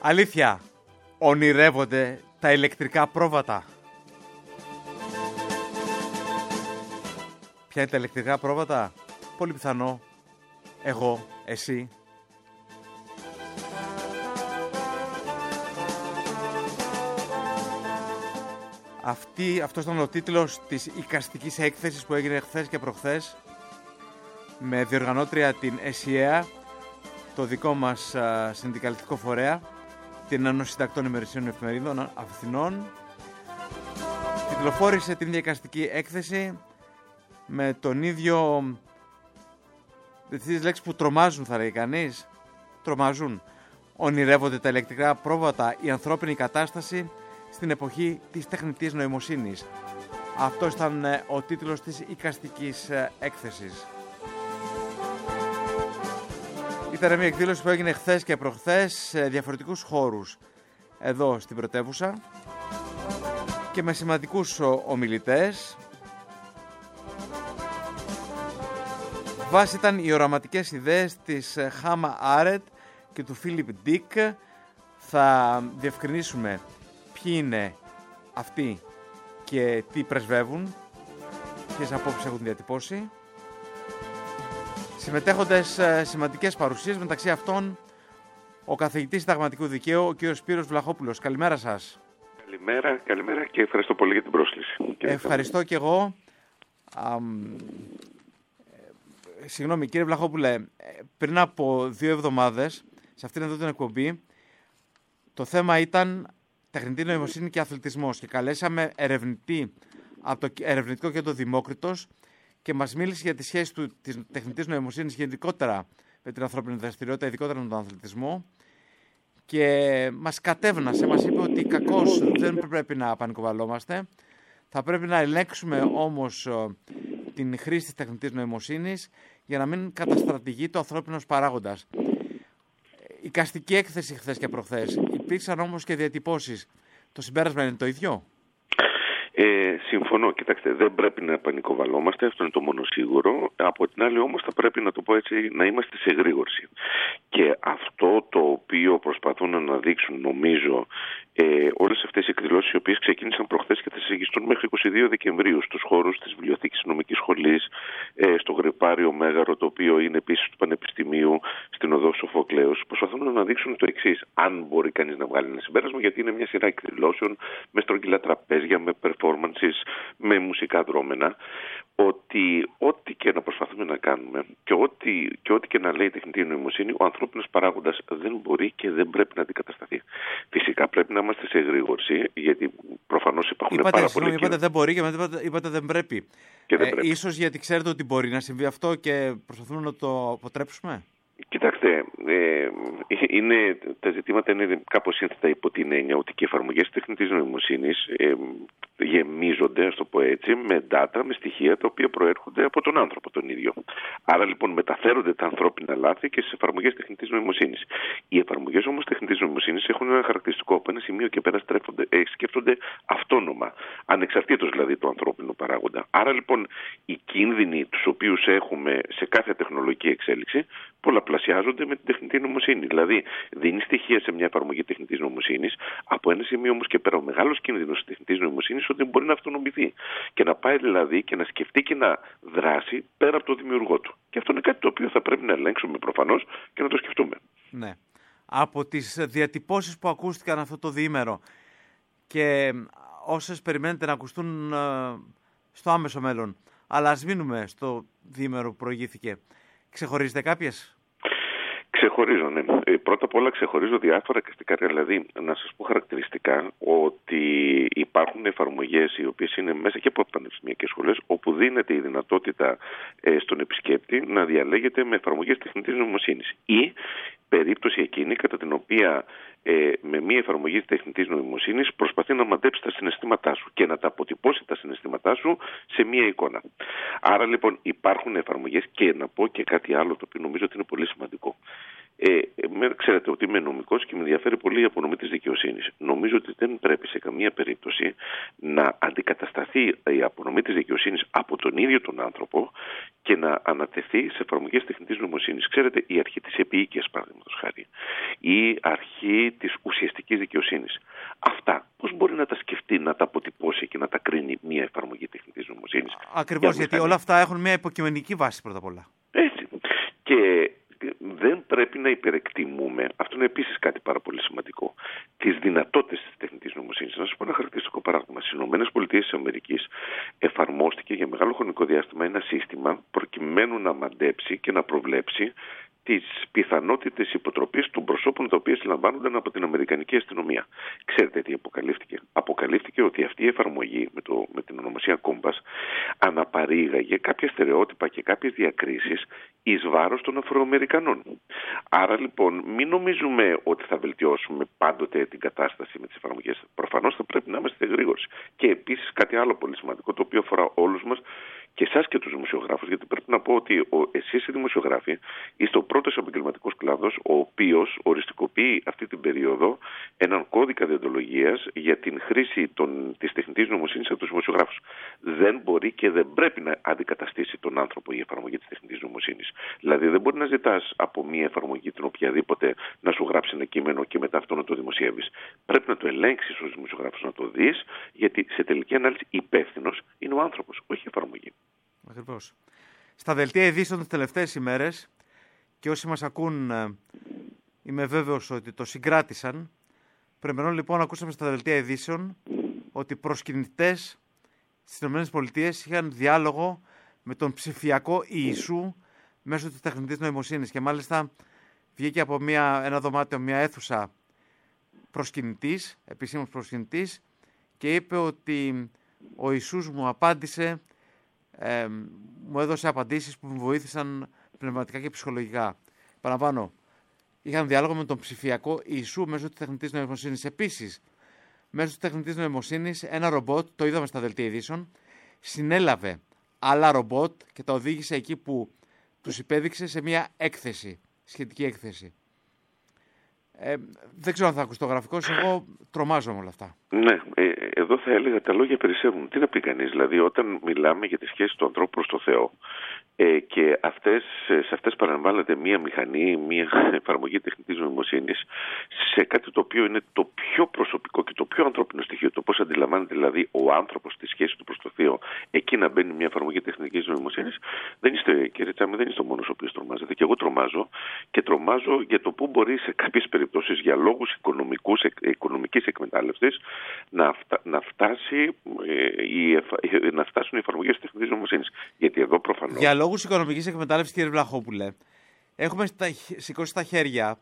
Αλήθεια, ονειρεύονται τα ηλεκτρικά πρόβατα? Ποια είναι τα ηλεκτρικά πρόβατα? Πολύ πιθανό εγώ, εσύ. Αυτός ήταν ο τίτλος της εικαστικής έκθεσης που έγινε χθες και προχθές με διοργανώτρια την ΕΣΥΑ, το δικό μας συνδικαλιστικό φορέα, την Ένωση Συντακτών Ημερησίων Εφημερίδων Αθηνών. Τιτλοφόρησε την ίδια εικαστική έκθεση με τον ίδιο, τις λέξεις που τρομάζουν, θα λέει κανείς. Τρομάζουν. Ονειρεύονται τα ηλεκτρικά πρόβατα, η ανθρώπινη κατάσταση στην εποχή της τεχνητής νοημοσύνης. Αυτός ήταν ο τίτλος της εικαστικής έκθεσης. Ήταν μια εκδήλωση που έγινε χθες και προχθές σε διαφορετικούς χώρους εδώ στην πρωτεύουσα και με σημαντικούς ομιλητές. Βάση ήταν οι οραματικές ιδέες της Χάμα Άρετ και του Φίλιπ Ντίκ. Θα διευκρινίσουμε ποιοι είναι αυτοί και τι πρεσβεύουν, ποιες απόψεις έχουν διατυπώσει. Συμμετέχοντες σημαντικές παρουσίες, μεταξύ αυτών ο καθηγητής συνταγματικού δικαίου, ο κ. Σπύρος Βλαχόπουλος. Καλημέρα σας. Καλημέρα και ευχαριστώ πολύ για την πρόσκληση. Ευχαριστώ και εγώ. Συγγνώμη κύριε Βλαχόπουλε, πριν από 2 εβδομάδες, σε αυτήν εδώ την εκπομπή, το θέμα ήταν τεχνητή νοημοσύνη και αθλητισμός και καλέσαμε ερευνητή από το Ερευνητικό Κέντρο Δημόκριτος και μας μίλησε για τη σχέση της τεχνητής νοημοσύνης γενικότερα με την ανθρώπινη δραστηριότητα, ειδικότερα με τον αθλητισμό, και μας κατέβνασε, μας είπε ότι κακώς δεν πρέπει να πανικοβαλόμαστε, θα πρέπει να ελέγξουμε όμως την χρήση της τεχνητής νοημοσύνης για να μην καταστρατηγεί το ανθρώπινος παράγοντας. Η εικαστική έκθεση χθες και προχθές, υπήρξαν όμως και διατυπώσεις. Το συμπέρασμα είναι το ίδιο? Συμφωνώ. Κοιτάξτε, δεν πρέπει να πανικοβαλόμαστε, αυτό είναι το μόνο σίγουρο. Από την άλλη όμως θα πρέπει, να το πω έτσι, να είμαστε σε εγρήγορση. Και αυτό το οποίο προσπαθούν να δείξουν, νομίζω, όλες αυτές οι εκδηλώσεις οι οποίες ξεκίνησαν προχθές και θα συνεχιστούν μέχρι 22 Δεκεμβρίου στους χώρους της Βιβλιοθήκης Νομικής Σχολής, στο Γρεπάριο Μέγαρο, το οποίο είναι επίσης του Πανεπιστημίου, στην Οδό Σοφοκλέους, προσπαθούν να δείξουν το εξής, αν μπορεί κανείς να βγάλει ένα συμπέρασμα, γιατί είναι μια σειρά εκδηλώσεων με στρογγυλά τραπέζια, με performances, με μουσικά δρόμενα, ότι ό,τι και να προσπαθούμε να κάνουμε και ό,τι και να λέει η τεχνητή νοημοσύνη, ο ανθρώπινος παράγοντας δεν μπορεί και δεν πρέπει να αντικατασταθεί. Φυσικά πρέπει να είμαστε σε εγρήγορση, γιατί προφανώς υπάρχουν πάρα πολλοί. Είπατε δεν μπορεί και μετά είπατε δεν πρέπει. Ίσως γιατί ξέρετε ότι μπορεί να συμβεί αυτό και προσπαθούμε να το αποτρέψουμε. Κοιτάξτε, τα ζητήματα είναι κάπως σύνθετα υπό την έννοια ότι και οι εφαρμογές τεχνητής νοημοσύνης γεμίζονται, ας το πω έτσι, με data, με στοιχεία τα οποία προέρχονται από τον άνθρωπο τον ίδιο. Άρα λοιπόν μεταφέρονται τα ανθρώπινα λάθη και στις εφαρμογές τεχνητής νοημοσύνης. Οι εφαρμογές όμως τεχνητής νοημοσύνης έχουν ένα χαρακτηριστικό, από ένα σημείο και πέρα σκέφτονται αυτόνομα, ανεξαρτήτως δηλαδή του ανθρώπινου παράγοντα. Άρα λοιπόν οι κίνδυνοι τους οποίους έχουμε σε κάθε τεχνολογική εξέλιξη πολλαπλασιάζονται με την τεχνητή νοημοσύνη. Δηλαδή, δίνει στοιχεία σε μια εφαρμογή τεχνητής νοημοσύνης, από ένα σημείο όμως και πέρα ο μεγάλος κίνδυνος της τεχνητής νοημοσύνης ότι μπορεί να αυτονομηθεί και να πάει δηλαδή και να σκεφτεί και να δράσει πέρα από το δημιουργό του. Και αυτό είναι κάτι το οποίο θα πρέπει να ελέγξουμε προφανώς και να το σκεφτούμε. Ναι. Από τις διατυπώσεις που ακούστηκαν αυτό το διήμερο και όσες περιμένετε να ακουστούν στο άμεσο μέλλον, αλλά ας μείνουμε στο διήμερο που προηγήθηκε, ξεχωρίζετε κάποιες? Ξεχωρίζω, ναι. Πρώτα απ' όλα ξεχωρίζω διάφορα εικαστικά. Δηλαδή, να σας πω χαρακτηριστικά ότι υπάρχουν εφαρμογές οι οποίες είναι μέσα και από πανεπιστημιακές σχολές, όπου δίνεται η δυνατότητα στον επισκέπτη να διαλέγεται με εφαρμογές τεχνητής νοημοσύνης. Ή περίπτωση εκείνη κατά την οποία με μία εφαρμογή τεχνητής νοημοσύνης προσπαθεί να μαντέψει τα συναισθήματά σου και να τα αποτυπώσει τα συναισθήματά σου σε μία εικόνα. Άρα λοιπόν υπάρχουν εφαρμογές, και να πω και κάτι άλλο το οποίο νομίζω ότι είναι πολύ σημαντικό. Ξέρετε ότι είμαι νομικός και με ενδιαφέρει πολύ η απονομή της δικαιοσύνης. Νομίζω ότι δεν πρέπει σε καμία περίπτωση να αντικατασταθεί η απονομή της δικαιοσύνης από τον ίδιο τον άνθρωπο και να ανατεθεί σε εφαρμογές τεχνητής νοημοσύνης. Ξέρετε, η αρχή της επίοικιας, παραδείγματος χάρη, η αρχή της ουσιαστικής δικαιοσύνης. Αυτά πώς μπορεί να τα σκεφτεί, να τα αποτυπώσει και να τα κρίνει μια εφαρμογή τεχνητής νοημοσύνης? Ακριβώς, γιατί όλα αυτά έχουν μια υποκειμενική βάση πρώτα απ' όλα. Έτσι. Και δεν πρέπει να υπερεκτιμούμε, αυτό είναι επίσης κάτι πάρα πολύ σημαντικό, τις δυνατότητες της τεχνητής νοημοσύνης. Να σας πω ένα χαρακτηριστικό παράδειγμα. Στις ΗΠΑ εφαρμόστηκε για μεγάλο χρονικό διάστημα ένα σύστημα προκειμένου να μαντέψει και να προβλέψει τις πιθανότητες υποτροπής των προσώπων τα οποία συλλαμβάνονταν από την Αμερικανική αστυνομία. Ξέρετε τι αποκαλύφθηκε? Αποκαλύφθηκε ότι αυτή η εφαρμογή με την ονομασία Compass αναπαρήγαγε κάποια στερεότυπα και κάποιες διακρίσεις εις βάρος των Αφροαμερικανών. Άρα λοιπόν μην νομίζουμε ότι θα βελτιώσουμε πάντοτε την κατάσταση με τις εφαρμογές. Προφανώς θα πρέπει να είμαστε γρήγοροι. Και επίσης κάτι άλλο πολύ σημαντικό, το οποίο αφορά όλους μας, και εσάς και τους δημοσιογράφους, γιατί πρέπει να πω ότι εσείς οι δημοσιογράφοι είστε ο πρώτος επαγγελματικός κλάδος ο οποίος οριστικοποιεί αυτή την περίοδο έναν κώδικα δεοντολογίας για την χρήση της τεχνητής νοημοσύνης από τους δημοσιογράφους. Δεν μπορεί και δεν πρέπει να αντικαταστήσει τον άνθρωπο η εφαρμογή της τεχνητής νοημοσύνης. Δηλαδή δεν μπορεί να ζητάς από μια εφαρμογή την οποιαδήποτε να σου γράψει ένα κείμενο και μετά αυτό να το δημοσιεύεις. Πρέπει να το ελέγξεις ως δημοσιογράφος, να το δεις, γιατί σε τελική ανάλυση υπεύθυνος είναι ο άνθρωπος, όχι η εφαρμογή. Ακριβώς. Στα δελτία ειδήσεων τις τελευταίες ημέρες, και όσοι μας ακούν είμαι βέβαιος ότι το συγκράτησαν, πρεμενών λοιπόν ακούσαμε στα δελτία ειδήσεων ότι προσκυνητές στις ΗΠΑ είχαν διάλογο με τον ψηφιακό Ιησού μέσω της τεχνητής νοημοσύνης, και μάλιστα βγήκε από ένα δωμάτιο, μια αίθουσα προσκυνητής, επισήμως προσκυνητής, και είπε ότι ο Ιησούς μου απάντησε, μου έδωσε απαντήσεις που μου βοήθησαν πνευματικά και ψυχολογικά. Παραλαμβάνω, είχαν διάλογο με τον ψηφιακό Ιησού μέσω της τεχνητής νοημοσύνης. Επίσης, μέσω της τεχνητής νοημοσύνης, ένα ρομπότ, το είδαμε στα δελτία ειδήσεων, συνέλαβε άλλα ρομπότ και τα οδήγησε εκεί που τους υπέδειξε σε μια έκθεση, σχετική έκθεση. Δεν ξέρω αν θα ακουστώ γραφικός, εγώ τρομάζω με όλα αυτά. Ναι, εδώ θα έλεγα τα λόγια περισσεύουν. Τι να πει κανείς, δηλαδή όταν μιλάμε για τη σχέση του ανθρώπου προς το Θεό και σε αυτές παρεμβάλλεται μία μηχανή, μία εφαρμογή τεχνητής νοημοσύνης σε κάτι το οποίο είναι το πιο προσωπικό και το πιο ανθρώπινο στοιχείο, το πώς αντιλαμβάνεται δηλαδή ο άνθρωπος τη σχέση του προς το Θεό, εκεί να μπαίνει μια εφαρμογή τεχνητής νοημοσύνης, δεν είστε, κύριε Τσάμι, δεν είστε ο μόνος ο οποίος τρομάζεται. Και εγώ τρομάζω, και τρομάζω για το πού μπορεί σε κάποιες περιπτώσεις για λόγους οικονομικής εκμετάλλευσης να φτάσουν οι εφαρμογές τεχνητής νοημοσύνης. Γιατί εδώ προφανώς. Για λόγους οικονομικής εκμετάλλευσης, κύριε Βλαχόπουλε, έχουμε σηκώσει τα χέρια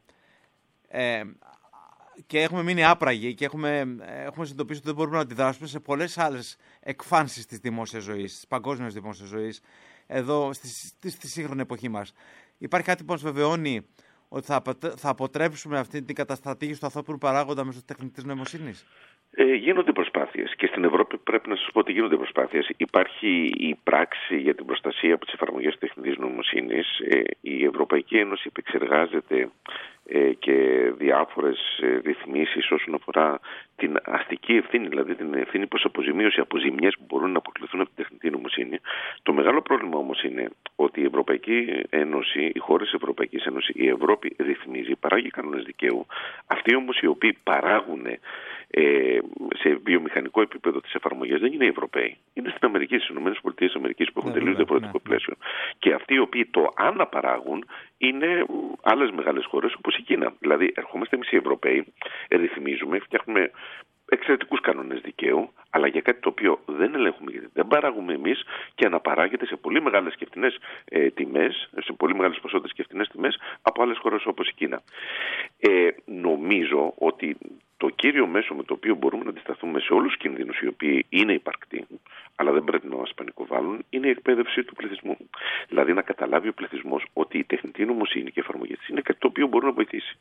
και έχουμε μείνει άπραγοι και έχουμε συνειδητοποιήσει ότι δεν μπορούμε να αντιδράσουμε σε πολλές άλλες εκφάνσεις της δημόσιας ζωής, της παγκόσμιας δημόσιας ζωής, εδώ στη σύγχρονη εποχή μας. Υπάρχει κάτι που μας βεβαιώνει ότι θα αποτρέψουμε αυτή την καταστρατήγηση του ανθρώπινου παράγοντα μέσω της τεχνητής νοημοσύνης? Γίνονται προσπάθειες και στην Ευρώπη πρέπει να σας πω ότι γίνονται προσπάθειες. Υπάρχει η πράξη για την προστασία από τις εφαρμογές τεχνητής νοημοσύνης. Η Ευρωπαϊκή Ένωση επεξεργάζεται και διάφορες ρυθμίσεις όσον αφορά την αστική ευθύνη, δηλαδή την ευθύνη προς αποζημίωση από ζημιές που μπορούν να αποκληθούν από την τεχνητή νοημοσύνη. Το μεγάλο πρόβλημα όμως είναι ότι η Ευρωπαϊκή Ένωση, οι χώρες της Ευρωπαϊκής Ένωσης, η Ευρώπη ρυθμίζει, παράγει κανόνες δικαίου. Αυτοί όμως οι οποίοι παράγουν σε βιομηχανικό επίπεδο τις εφαρμογές δεν είναι οι Ευρωπαίοι. Είναι στην Αμερική, στις ΗΠΑ που έχουν τελείως διαφορετικό πλαίσιο. Και αυτοί οι οποίοι το αναπαράγουν είναι άλλες μεγάλες χώρες όπως η Κίνα. Δηλαδή, ερχόμαστε εμείς οι Ευρωπαίοι, ρυθμίζουμε, φτιάχνουμε εξαιρετικούς κανόνες δικαίου, αλλά για κάτι το οποίο δεν ελέγχουμε, γιατί δεν παράγουμε εμείς και αναπαράγεται σε πολύ μεγάλες και φτηνές τιμές, σε πολύ μεγάλες ποσότητες και φτηνές τιμές από άλλες χώρες όπως η Κίνα. Νομίζω ότι το κύριο μέσο με το οποίο μπορούμε να αντισταθούμε σε όλους τους κινδύνους οι οποίοι είναι υπαρκτοί, αλλά δεν πρέπει να μας πανικοβάλλουν, είναι η εκπαίδευση του πληθυσμού. Δηλαδή να καταλάβει ο πληθυσμός ότι η τεχνητή νοημοσύνη και η εφαρμογή της είναι κάτι το οποίο μπορεί να βοηθήσει.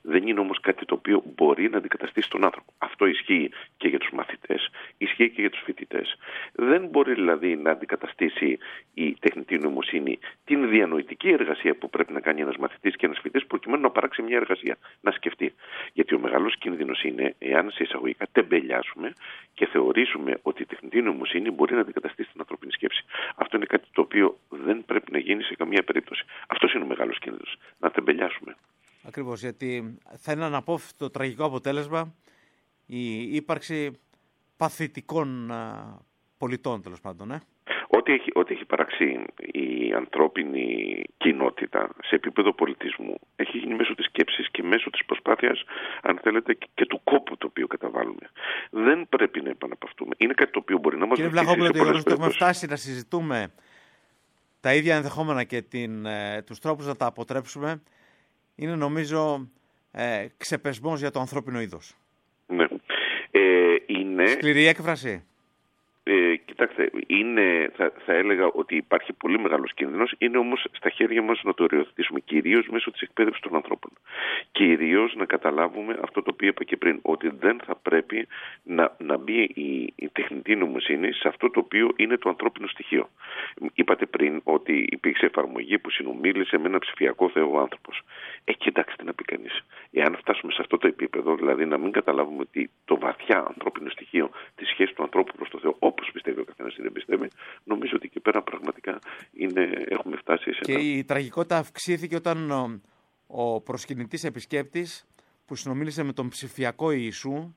Δεν είναι όμως κάτι το οποίο μπορεί να αντικαταστήσει τον άνθρωπο. Αυτό ισχύει και για τους μαθητές, ισχύει και για τους φοιτητές. Δεν μπορεί δηλαδή να αντικαταστήσει η τεχνητή νοημοσύνη την διανοητική εργασία που πρέπει να κάνει ένας μαθητής και ένας φοιτητής προκειμένου να παράξει μια εργασία, να σκεφτεί. Γιατί ο μεγάλος κίνδυνος είναι εάν σε εισαγωγικά τεμπελιάσουμε και θεωρήσουμε ότι η τεχνητή νοημοσύνη μπορεί να αντικαταστήσει την ανθρώπινη σκέψη. Αυτό είναι κάτι το οποίο δεν πρέπει να γίνει σε καμία περίπτωση. Αυτός είναι ο μεγάλος κίνδυνος, να τεμπελιάσουμε. Ακριβώς, γιατί θα είναι αναπόφευκτο τραγικό αποτέλεσμα η ύπαρξη παθητικών πολιτών, τέλος πάντων. Ό,τι έχει παράξει η ανθρώπινη κοινότητα σε επίπεδο πολιτισμού έχει γίνει μέσω της σκέψης και μέσω της προσπάθειας, αν θέλετε, και του κόπου το οποίο καταβάλουμε. Δεν πρέπει να επαναπαυτούμε. Είναι κάτι το οποίο μπορεί να μας βοηθήσει. Κύριε Βλαχόπουλε, το γεγονός ότι έχουμε φτάσει να συζητούμε τα ίδια ενδεχόμενα και τους τρόπους να τα αποτρέψουμε είναι, νομίζω, ξεπεσμός για το ανθρώπινο είδος. Ναι. Είναι... Σκληρή έκφραση. Κοιτάξτε, θα έλεγα ότι υπάρχει πολύ μεγάλος κίνδυνος, είναι όμως στα χέρια μας να το οριοθετήσουμε, κυρίως μέσω της εκπαίδευσης των ανθρώπων. Κυρίως να καταλάβουμε αυτό το οποίο είπα και πριν, ότι δεν θα πρέπει να μπει η τεχνητή νοημοσύνη σε αυτό το οποίο είναι το ανθρώπινο στοιχείο. Είπατε πριν ότι υπήρξε εφαρμογή που συνομίλησε με ένα ψηφιακό Θεό ο άνθρωπος. Κοιτάξτε τι να πει κανείς. Εάν φτάσουμε σε αυτό το επίπεδο, δηλαδή να μην καταλάβουμε ότι το βαθιά ανθρώπινο στοιχείο της σχέσης του ανθρώπου προς το Θεό, όπως πιστεύει ο καθένας ή δεν πιστεύει, νομίζω ότι εκεί πέρα πραγματικά έχουμε φτάσει σε Και η τραγικότητα αυξήθηκε όταν ο προσκυνητής επισκέπτης που συνομίλησε με τον ψηφιακό Ιησού,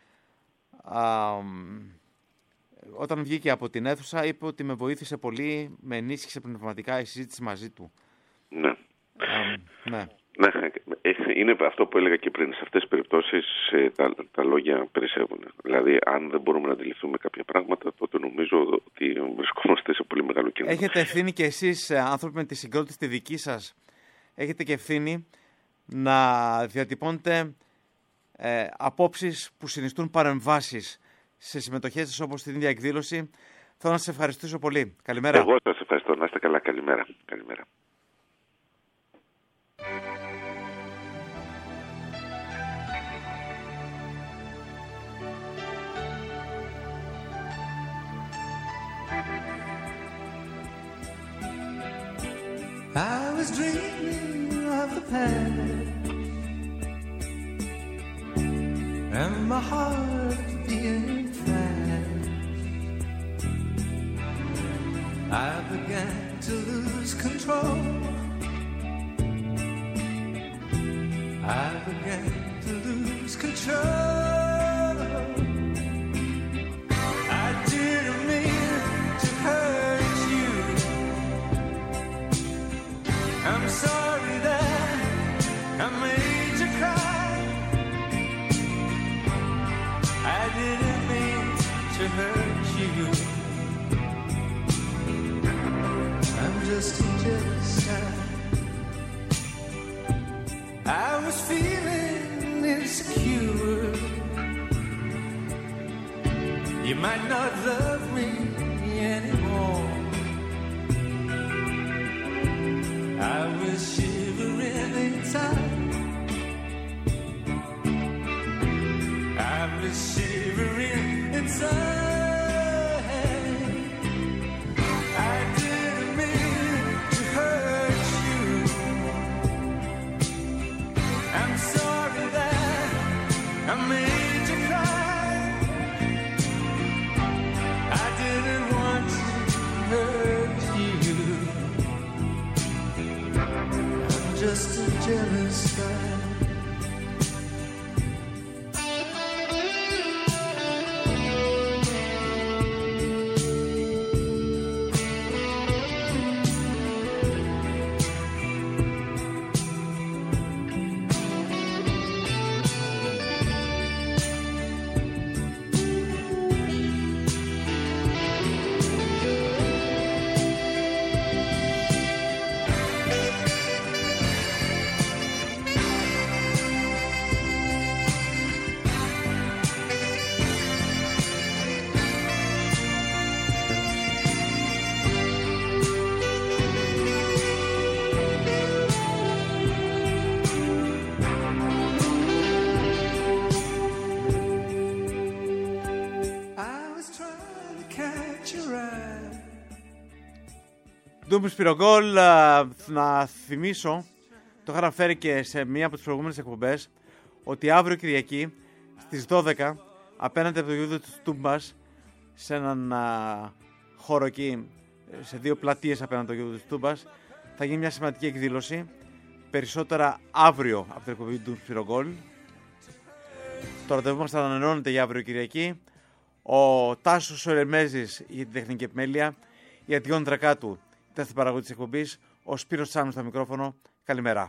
όταν βγήκε από την αίθουσα, είπε ότι με βοήθησε πολύ, με ενίσχυσε πνευματικά η συζήτηση μαζί του. Ναι. Ναι. Ναι, είναι αυτό που έλεγα και πριν. Σε αυτές τις περιπτώσεις τα λόγια περισσεύουν. Δηλαδή, αν δεν μπορούμε να αντιληφθούμε κάποια πράγματα, τότε νομίζω ότι βρισκόμαστε σε πολύ μεγάλο κίνδυνο. Έχετε ευθύνη και εσείς, άνθρωποι με τη συγκρότηση τη δική σας, έχετε και ευθύνη να διατυπώνετε απόψεις που συνιστούν παρεμβάσεις σε συμμετοχές σας, όπως την ίδια εκδήλωση. Θέλω να σας ευχαριστήσω πολύ. Καλημέρα. Εγώ σας ευχαριστώ. Να είστε καλά. Καλημέρα. Καλημέρα. I was dreaming of the past and my heart being fast. I began to lose control. I began to lose control. I didn't mean to hurt you. I'm sorry that I made you cry. I didn't mean to hurt you. I'm just a jealous guy. I was feeling insecure. You might not love me anymore. I was shivering inside. I was shivering inside. I didn't mean to hurt you. I'm sorry that I made you cry. I didn't want to hurt you. I'm just a jealous guy. Ντούμ Σπυρογκόλ, να θυμίσω, το είχα αναφέρει και σε μία από τις προηγούμενες εκπομπές, ότι αύριο Κυριακή στις 12 απέναντι από το γήπεδο του Τούμπας, σε έναν χώρο εκεί, σε 2 πλατείες απέναντι από το γήπεδο του Τούμπας, θα γίνει μια σημαντική εκδήλωση. Περισσότερα αύριο από την εκπομπή του Σπυρογκόλ. Το ραντεβού μας θα ανανεώνεται για αύριο Κυριακή. Ο Τάσος Ερεμέζης για την τεχνική επιμέλεια, η Αντιόν Δρακάτου ήταν στην παραγωγή της εκπομπής, ο Σπύρος Τσάνος στο μικρόφωνο. Καλημέρα.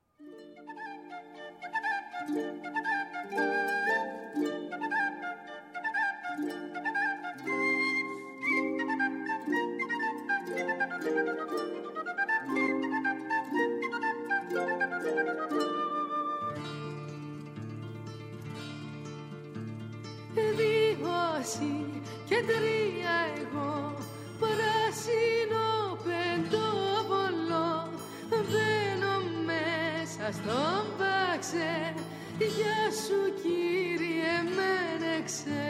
Και 3 εγώ, πράσινο πεντόβολο, μπαίνω μέσα στον μπάξε, γεια σου κύριε Μένεξε.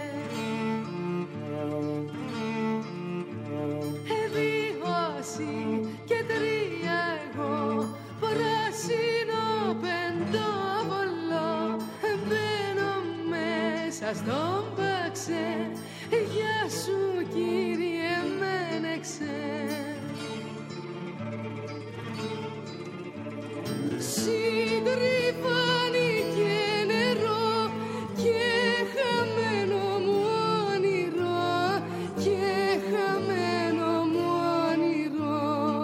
2 και 3 εγώ, πράσινο πεντόβολο, μπαίνω μέσα στον μπάξε, γεια σου κύριε Μένεξε. Συντριβάνι και νερό και χαμένο μου όνειρο, και χαμένο μου όνειρο.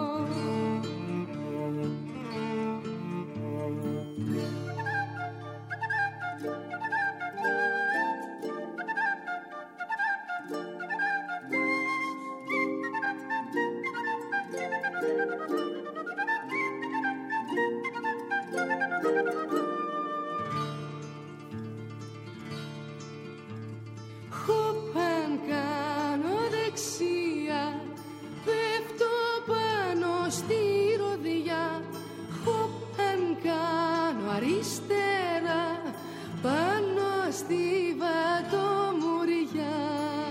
Χωπάν κάνω δεξιά, πέφτω πάνω στη ροδιά. Χωπάν κάνω αριστερά, πάνω στη βατομουριά.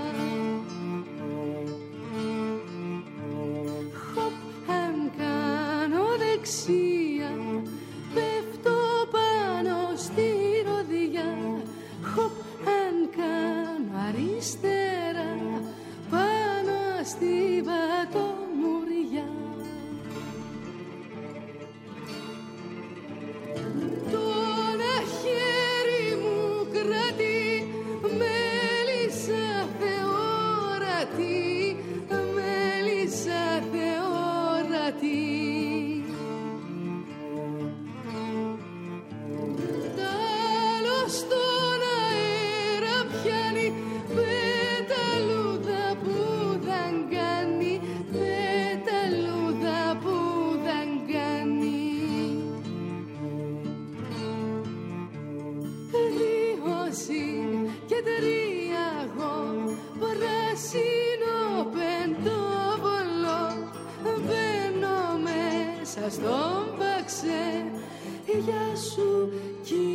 Χωπάν κάνω δεξιά, πέφτω πάνω στη ροδιά. Χωπάν κάνω αριστερά, πάνω στη βατομουριά. Το ένα χέρι μου κρατεί, μέλισσα θεόρατη, μέλισσα θεόρατη. Τ' άλλο στον αέρα πιάνει, πεταλούδα που δαγκάνει, πεταλούδα που δαγκάνει. 2 και 3 εγώ, πράσινο πεντόβολο, μπαίνω μέσα στον μπαξέ, γεια σου κύριε.